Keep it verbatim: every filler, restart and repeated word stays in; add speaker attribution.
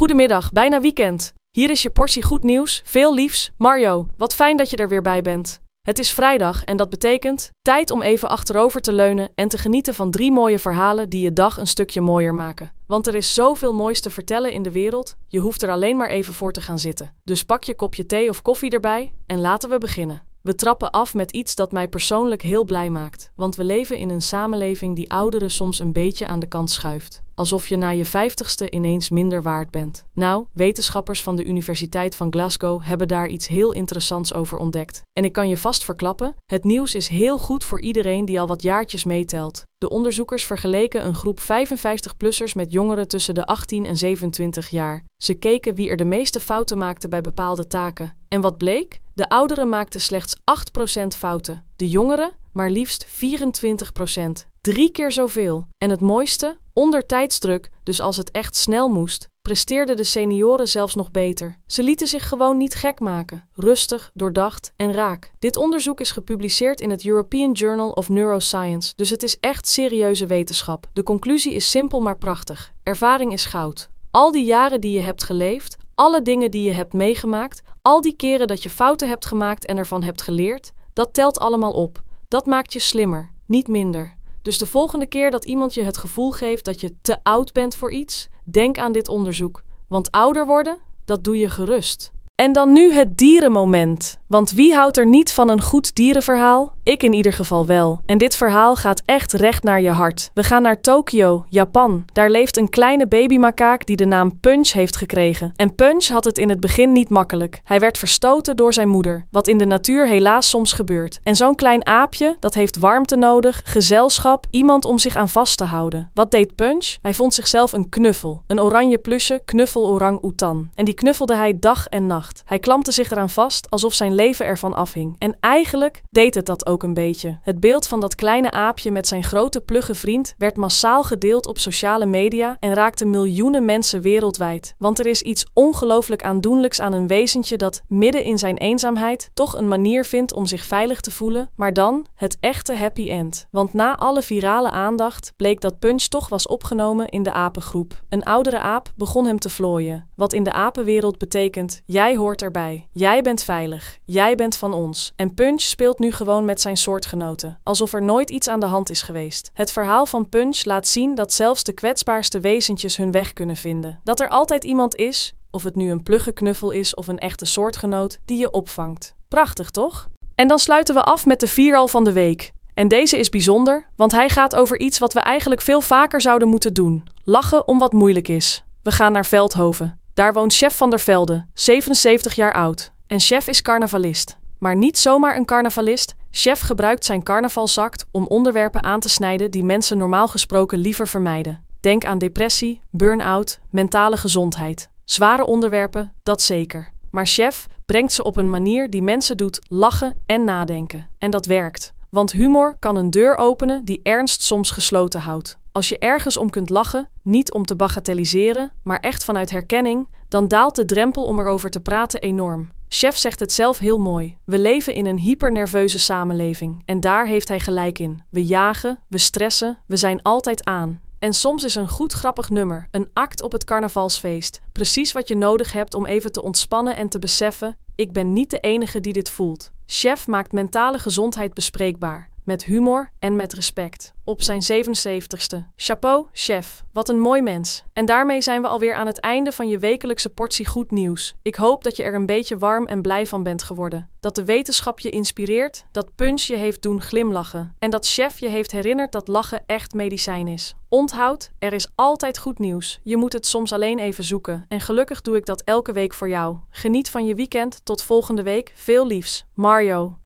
Speaker 1: Goedemiddag, bijna weekend. Hier is je portie goed nieuws, veel liefs, Mario. Wat fijn dat je er weer bij bent. Het is vrijdag en dat betekent tijd om even achterover te leunen en te genieten van drie mooie verhalen die je dag een stukje mooier maken. Want er is zoveel moois te vertellen in de wereld, je hoeft er alleen maar even voor te gaan zitten. Dus pak je kopje thee of koffie erbij en laten we beginnen. We trappen af met iets dat mij persoonlijk heel blij maakt, want we leven in een samenleving die ouderen soms een beetje aan de kant schuift. Alsof je na je vijftigste ineens minder waard bent. Nou, wetenschappers van de Universiteit van Glasgow hebben daar iets heel interessants over ontdekt. En ik kan je vast verklappen, het nieuws is heel goed voor iedereen die al wat jaartjes meetelt. De onderzoekers vergeleken een groep vijfenvijftig-plussers met jongeren tussen de achttien en zevenentwintig jaar. Ze keken wie er de meeste fouten maakte bij bepaalde taken. En wat bleek? De ouderen maakten slechts acht procent fouten. De jongeren maar liefst vierentwintig procent. Drie keer zoveel. En het mooiste? Onder tijdsdruk, dus als het echt snel moest, presteerden de senioren zelfs nog beter. Ze lieten zich gewoon niet gek maken. Rustig, doordacht en raak. Dit onderzoek is gepubliceerd in het European Journal of Neuroscience, dus het is echt serieuze wetenschap. De conclusie is simpel maar prachtig. Ervaring is goud. Al die jaren die je hebt geleefd, alle dingen die je hebt meegemaakt, al die keren dat je fouten hebt gemaakt en ervan hebt geleerd, dat telt allemaal op. Dat maakt je slimmer, niet minder. Dus de volgende keer dat iemand je het gevoel geeft dat je te oud bent voor iets, denk aan dit onderzoek. Want ouder worden, dat doe je gerust. En dan nu het dierenmoment. Want wie houdt er niet van een goed dierenverhaal? Ik in ieder geval wel. En dit verhaal gaat echt recht naar je hart. We gaan naar Tokio, Japan. Daar leeft een kleine babymakaak die de naam Punch heeft gekregen. En Punch had het in het begin niet makkelijk. Hij werd verstoten door zijn moeder, wat in de natuur helaas soms gebeurt. En zo'n klein aapje, dat heeft warmte nodig, gezelschap, iemand om zich aan vast te houden. Wat deed Punch? Hij vond zichzelf een knuffel. Een oranje plusje knuffel orang-oetan. En die knuffelde hij dag en nacht. Hij klampte zich eraan vast, alsof zijn leven ervan afhing. En eigenlijk deed het dat ook een beetje. Het beeld van dat kleine aapje met zijn grote plugge vriend werd massaal gedeeld op sociale media en raakte miljoenen mensen wereldwijd. Want er is iets ongelooflijk aandoenlijks aan een wezentje dat midden in zijn eenzaamheid toch een manier vindt om zich veilig te voelen, maar dan het echte happy end. Want na alle virale aandacht bleek dat Punch toch was opgenomen in de apengroep. Een oudere aap begon hem te vlooien, wat in de apenwereld betekent: jij hoort erbij, jij bent veilig, jij bent van ons. En Punch speelt nu gewoon met zijn soortgenoten, alsof er nooit iets aan de hand is geweest. Het verhaal van Punch laat zien dat zelfs de kwetsbaarste wezentjes hun weg kunnen vinden. Dat er altijd iemand is, of het nu een plugge knuffel is of een echte soortgenoot, die je opvangt. Prachtig, toch? En dan sluiten we af met de vieral van de week. En deze is bijzonder, want hij gaat over iets wat we eigenlijk veel vaker zouden moeten doen: lachen om wat moeilijk is. We gaan naar Veldhoven. Daar woont Chef van der Velde, zevenenzeventig jaar oud. En Chef is carnavalist. Maar niet zomaar een carnavalist. Chef gebruikt zijn carnavalsact om onderwerpen aan te snijden die mensen normaal gesproken liever vermijden. Denk aan depressie, burn-out, mentale gezondheid. Zware onderwerpen, dat zeker. Maar Chef brengt ze op een manier die mensen doet lachen en nadenken. En dat werkt. Want humor kan een deur openen die ernst soms gesloten houdt. Als je ergens om kunt lachen, niet om te bagatelliseren, maar echt vanuit herkenning, dan daalt de drempel om erover te praten enorm. Chef zegt het zelf heel mooi. We leven in een hypernerveuze samenleving. En daar heeft hij gelijk in. We jagen, we stressen, we zijn altijd aan. En soms is een goed grappig nummer, een act op het carnavalsfeest, precies wat je nodig hebt om even te ontspannen en te beseffen: ik ben niet de enige die dit voelt. Chef maakt mentale gezondheid bespreekbaar, met humor en met respect. Op zijn zevenenzeventigste. Chapeau, Chef. Wat een mooi mens. En daarmee zijn we alweer aan het einde van je wekelijkse portie goed nieuws. Ik hoop dat je er een beetje warm en blij van bent geworden. Dat de wetenschap je inspireert, dat Punch je heeft doen glimlachen. En dat Chef je heeft herinnerd dat lachen echt medicijn is. Onthoud, er is altijd goed nieuws. Je moet het soms alleen even zoeken. En gelukkig doe ik dat elke week voor jou. Geniet van je weekend. Tot volgende week. Veel liefs. Mario.